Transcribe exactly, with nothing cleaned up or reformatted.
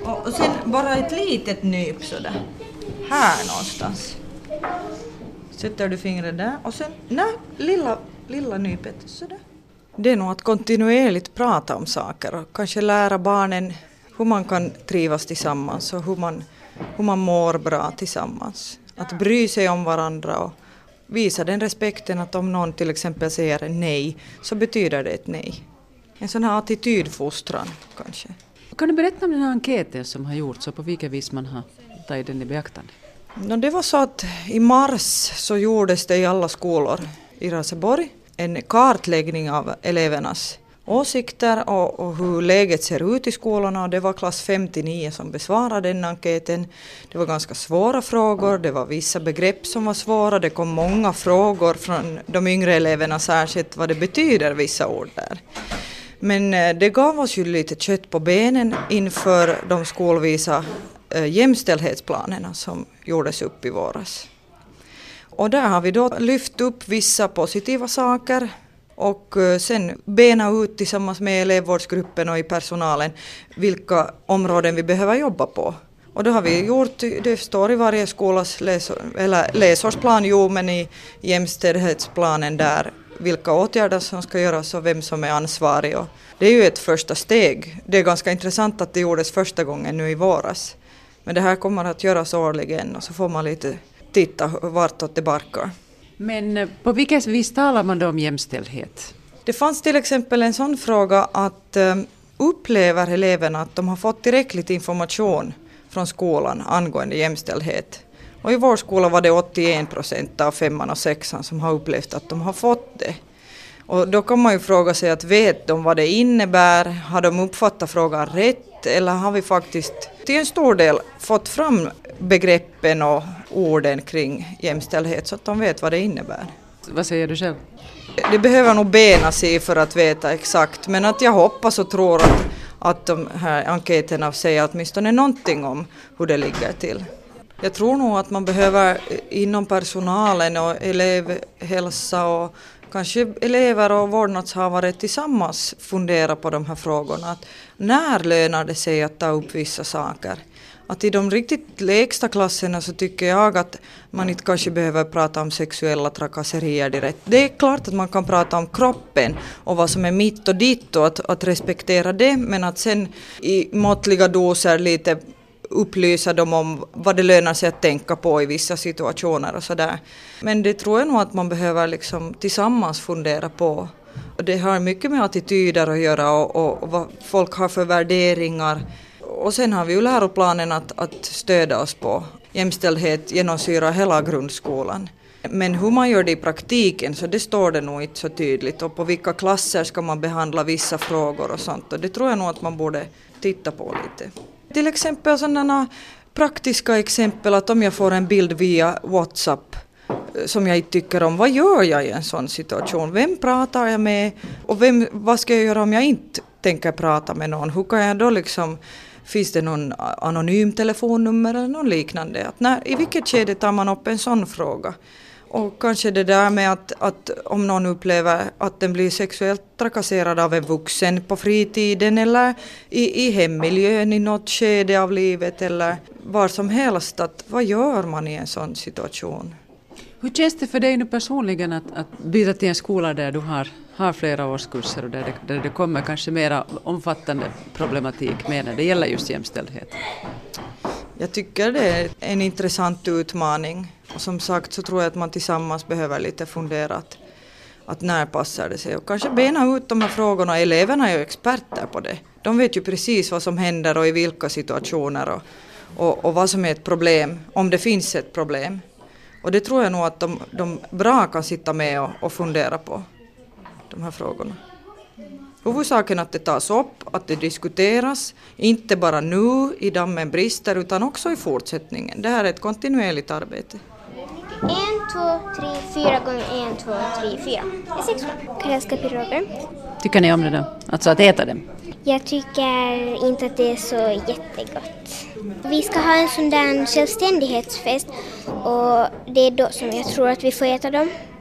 Och, och sen bara ett litet nyp sådär. Här någonstans. Sätter du fingret där och sen, nej, lilla, lilla nypet sådär. Det är nog att kontinuerligt prata om saker och kanske lära barnen hur man kan trivas tillsammans och hur man, hur man mår bra tillsammans. Att bry sig om varandra och visa den respekten att om någon till exempel säger nej så betyder det ett nej. En sån här attitydfostran kanske. Kan du berätta om den här enkäten som har gjorts och på vilket vis man har tagit den i beaktande? No, det var så att i mars så gjordes det i alla skolor i Raseborg en kartläggning av elevernas åsikter och, och hur läget ser ut i skolorna. Och det var klass fem till nio som besvarade den enkäten. Det var ganska svåra frågor, det var vissa begrepp som var svåra. Det kom många frågor från de yngre eleverna, särskilt vad det betyder vissa ord där. Men det gav oss ju lite kött på benen inför de skolvisa jämställdhetsplanerna som gjordes upp i våras. Och där har vi då lyft upp vissa positiva saker och sen bena ut tillsammans med elevvårdsgruppen och i personalen vilka områden vi behöver jobba på. Och det har vi gjort, det står i varje skolas läs, eller läsårsplan, jo, men i jämställdhetsplanen där vilka åtgärder som ska göras och vem som är ansvarig. Och det är ju ett första steg. Det är ganska intressant att det gjordes första gången nu i våras. Men det här kommer att göras årligen och så får man lite titta vartåt det barkar. Men på vilket vis talar man då om jämställdhet? Det fanns till exempel en sån fråga att um, upplever eleverna att de har fått tillräckligt information från skolan angående jämställdhet. Och i vår skola var det åttioen procent av femman och sexan som har upplevt att de har fått det. Och då kan man ju fråga sig att vet de vad det innebär? Har de uppfattat frågan rätt? Eller har vi faktiskt till en stor del fått fram begreppen och orden kring jämställdhet så att de vet vad det innebär? Vad säger du själv? Det behöver nog bena sig för att veta exakt. Men att jag hoppas och tror att, att de här enkäterna säger åtminstone någonting om hur det ligger till. Jag tror nog att man behöver inom personalen och elevhälsa och kanske elever och vårdnadshavare tillsammans fundera på de här frågorna. Att när lönar det sig att ta upp vissa saker? Att i de riktigt lägsta klasserna så tycker jag att man inte kanske behöver prata om sexuella trakasserier direkt. Det är klart att man kan prata om kroppen och vad som är mitt och ditt och att, att respektera det. Men att sen i måttliga doser lite upplysa dem om vad det lönar sig att tänka på i vissa situationer och sådär. Men det tror jag nog att man behöver liksom tillsammans fundera på. Och det har mycket med attityder att göra och, och, och vad folk har för värderingar. Och sen har vi ju läroplanen att, att stödja oss på. Jämställdhet genomsyrar hela grundskolan. Men hur man gör det i praktiken så det står det nog inte så tydligt. Och på vilka klasser ska man behandla vissa frågor och sånt. Och det tror jag nog att man borde titta på lite. Till exempel sådana praktiska exempel att om jag får en bild via WhatsApp som jag inte tycker om, vad gör jag i en sån situation? Vem pratar jag med och vem, vad ska jag göra om jag inte tänker prata med någon? Hur kan jag då liksom, finns det någon anonym telefonnummer eller någon liknande? Att när, i vilket skede tar man upp en sån fråga? Och kanske det där med att, att om någon upplever att den blir sexuellt trakasserad av en vuxen på fritiden eller i, i hemmiljön i något skede av livet eller var som helst. Att, vad gör man i en sån situation? Hur känns det för dig nu personligen att, att byta till en skola där du har, har flera årskurser och där det, där det kommer kanske mera omfattande problematik med när det gäller just jämställdhet? Jag tycker det är en intressant utmaning. Och som sagt så tror jag att man tillsammans behöver lite fundera att, att när passar det sig. Och kanske bena ut de här frågorna. Eleverna är ju experter på det. De vet ju precis vad som händer och i vilka situationer och, och, och vad som är ett problem, om det finns ett problem. Och det tror jag nog att de, de bra kan sitta med och, och fundera på de här frågorna. Huvudsaken att det tas upp, att det diskuteras, inte bara nu i dammen brister utan också i fortsättningen. Det här är ett kontinuerligt arbete. En, två, tre, fyra gånger en, två, tre, fyra. Det är sex gånger. Karelska piroger. Tycker ni om det då? Alltså att äta dem? Jag tycker inte att det är så jättegott. Vi ska ha en sån där självständighetsfest och det är då som jag tror att vi får äta dem.